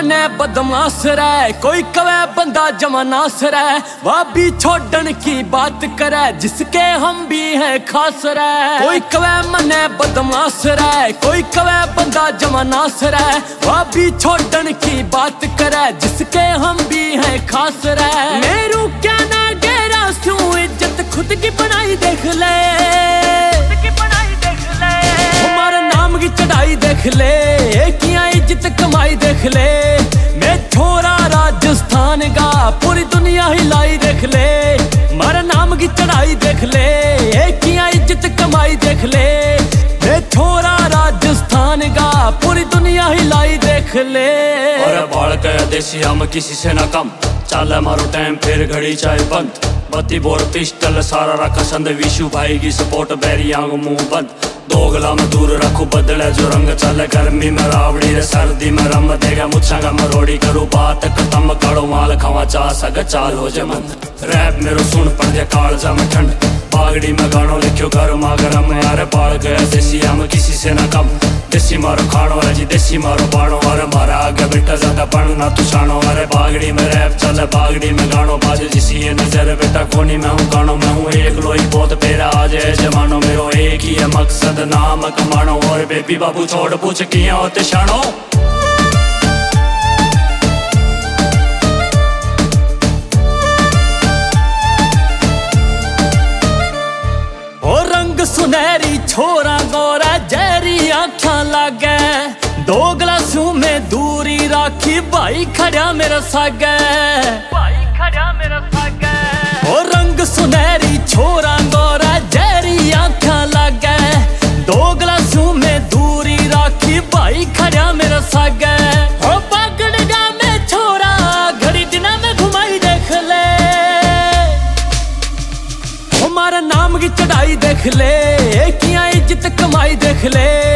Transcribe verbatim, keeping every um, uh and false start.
मने बदमाश रे, कोई कवे बंदा जमानास रे। भाभी छोड़न की बात करे, जिसके हम भी हैं खास रे। कोई कवे मने बदमाश रे, कोई कवे बंदा जमानास रे। भाभी छोड़न की बात करे, जिसके हम भी हैं खास रे। मेरू क्या ना गेरा सू, इज्जत खुद की बनाई देख ले, हमारे नाम की चढ़ाई देख ले, किया इज्जत कमाई देख ले। मैं छोरा राजस्थान का, पूरी दुनिया हिलाई देख ले। हमारे नाम की चढ़ाई देख ले, किया इज्जत कमाई देख ले। मैं छोरा राजस्थान का, पूरी दुनिया हिलाई देख ले। और बाल गया देसी, हम किसी से न कम, चाल मारो टाइम फिर घड़ी चाहे बंद। बत्ती बोर पिस्टल सारा रखा संद, विशु भाई की सपोर्ट बैरियां को मुंह बंद। दोगला में दूर रखो बदले जो रंग, चले गर्मी में रावड़ी रे, सर्दी में रम देगा मुच्छा का मरोड़ी। करो बात खत्म करो माल खावा, चा सग चाल हो जे मन। रैप मेरो सुन पड़ दे काल जा में ठंड, बागड़ी में गानो लिखो गर्मा गरम। यार बाल गया देसी, हम किसी से न कम, देसी मारो खानो है जी, देसी मारो बाणो। अरे मारा आगे बेटा ज्यादा पढ़ना तू शानो। अरे बागड़ी में रैप चले, बागड़ी में गानो बाजे, जिसी ये नजर बेटा कोनी मैं हूँ गानो। मैं हूँ एक लोई बहुत पेरा आज है जमानो, मेरो एक ही है मकसद नाम कमानो। और बेबी बाबू छोड़ पूछ किया होते शानो। सुनहरी छोरा गोरा जहरी आँखा लागे, दो गिलासों में दूरी राखी, भाई खड़ा मेरा सागे, भाई खड़ा मेरा सागे। ओ रंग सुनहरी छोरा गोरा जहरी आँखा लागे, दो गिलासों में दूरी राखी, भाई खड़ा मेरा सागे। ओ पकड़गा में छोरा, घड़ी दिना में घुमाई देख ले, हमारा नाम की चढ़ाई देख ले, किया इज्जत कमाई देख ले।